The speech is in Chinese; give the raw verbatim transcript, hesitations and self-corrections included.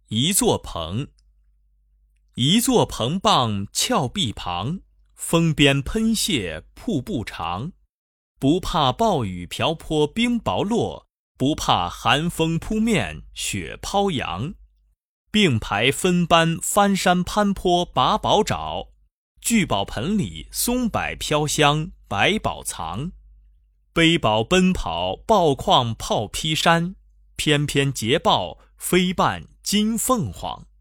一座棚。一座棚傍峭壁旁，峰边喷泻瀑布长。不怕暴雨瓢泼冰雹落，不怕寒风扑面雪抛扬。并排分班翻山攀坡拔宝找，聚宝盆里松柏飘香百宝藏。背宝奔跑抱矿炮劈山，翩翩捷报飞伴金凤凰。